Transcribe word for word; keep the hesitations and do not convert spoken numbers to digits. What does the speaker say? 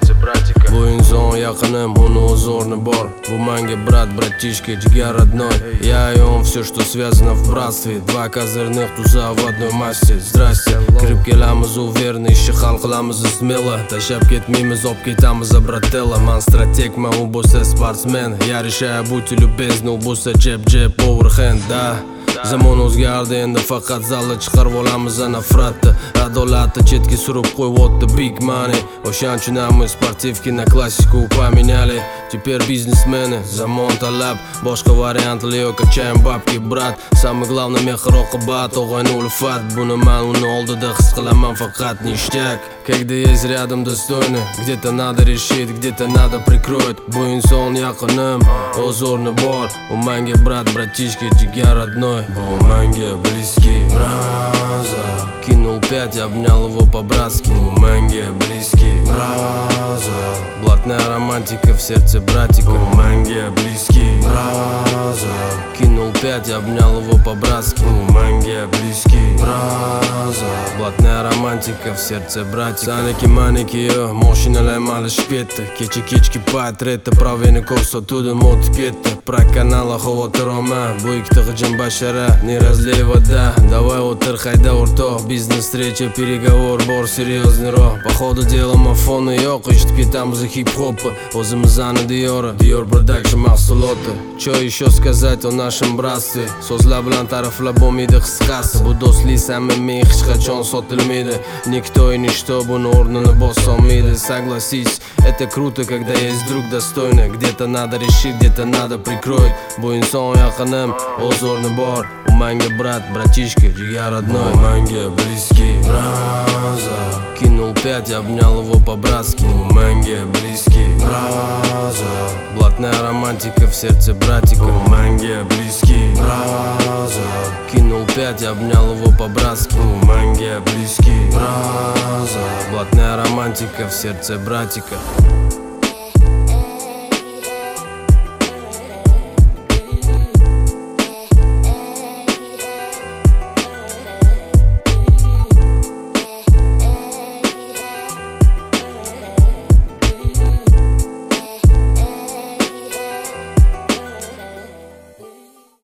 сердце братика. Bu inson yaqinim, uni o'z o'rni bor. Bu menga brat, bratishka, jigar родной. Я и он, все, что связано в братстве. Два козырных туза в одной массе. Здрасте, kirib kelamiz uverni, ishni hal qilamiz smelo. Tashlab ketmaymiz, olib ketamiz bratello. Man strategman, u bo'lsa sportsmen. Yarashaya будьте любезны, u bo'lsa jeb jeb overhand, da. Zamon o'zgardi, endi faqat zalda chiqarib olamiz nafratni. Adolatni chetga surib qo'yibdi big money. O'shaning ham sportivki na klassiku поменяли. Теперь бизнесмены, zamon talab, boshqa variantli yo'q, chayn babki brat. Самое главное mehr oqibat, og'ayni ulfat. Buni men uni oldida his qilaman faqat ништяк. Когда есть рядом достойный, где-то надо решить, где-то надо прикроить. Bu inson yaqinim, o'z o'rni bor. U menga brat, bratishka, jigar родной. Bu menga близкий браза. Кинул пять, обнял его по-братски. Bu menga близкий браза. Блатная романтика в сердце братика. Bu menga близкий браза. Кинул пять, обнял его по-братски. Bu menga близкий браза. Блатная романтика в сердце братика. Saniki maniki yo, mashinalar malishib ketdi. Kecha kechki payt retda praveni ko'rsatuvdim, o'tib ketdi. Проkanala xavotir olma, bu ikkita g'ijim bashara, не разлей вода. Давай o'tir, hayda o'rtoq, biznes встреча, переговор bor, серьезныйroq. Походу delo mafoni yo'q, eshitib ketamiz hip-hopni. O'zimizni diyori, Dior Production mahsuloti. Что еще сказать о нашем братстве? So'zlar bilan ta'riflab bo'lmaydi qisqasi. Bu do'stlik samimiy, hech qachon sotilmaydi. Никто и ничто buni o'rnini bosolmaydi. Согласись, это круто, когда есть друг достойный. Где-то надо решить, где-то надо прикроить. Bu inson yaqinim, o'z o'rni bor. U menga brat, bratishka, jigar родной. У menga близкий браза. Кинул пять, обнял его по-братски. У menga близкий браза. Блатная романтика в сердце братика. У menga близкий браза. Кинул пять, обнял его по-братски. У menga близкий браза. Блатная романтика в сердце братика.